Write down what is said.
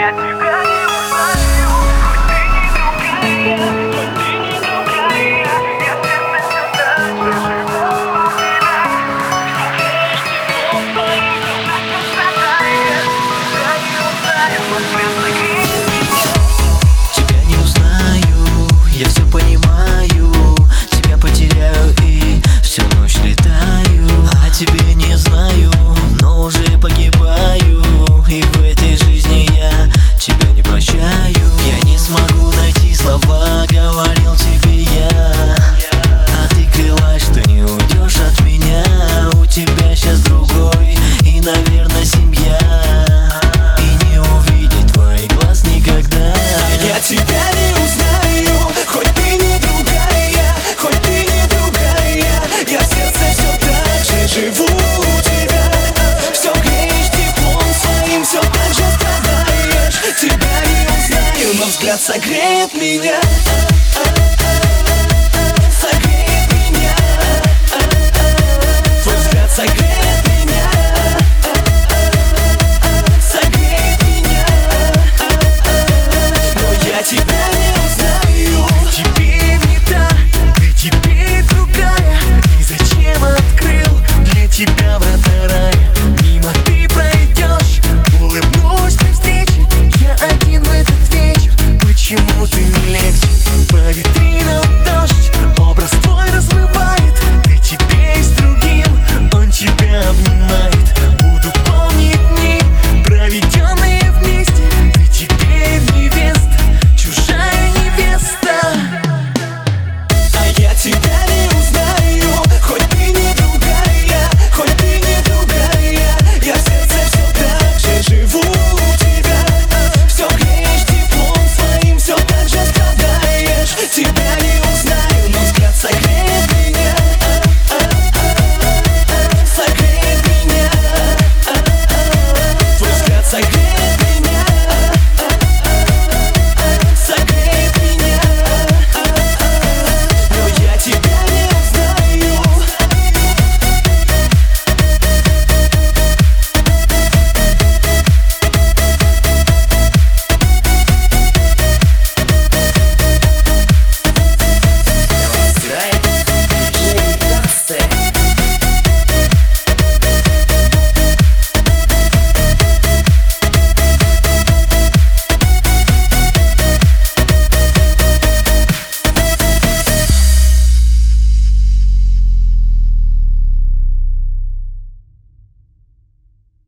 Я тебя не узнаю, хоть ты не другая, хоть ты не другая. Я сердце все так же живу у тебя. Слушаешь тепло в твоих глазах, красотая. Я не узнаю, но свет согреет меня. Тебя не узнаю, я все понимаю. Тебя потеряю и всю ночь летаю. А тебе не знаю, но уже погибаю. И в этой жизни я тебя не прощаю. Я не смогу найти слова, говорил тебе я. А ты клялась, что не уйдешь от меня. У тебя сейчас другой и, наверное, семья. И не увидеть твоих глаз никогда. Я тебя не узнаю, хоть ты не другая, хоть ты не другая. Я в сердце все так же живу у тебя. Все греешь теплом своим, все так же страдаешь. Тебя не узнаю, но взгляд согреет меня. Согреет меня. Твой взгляд согреет.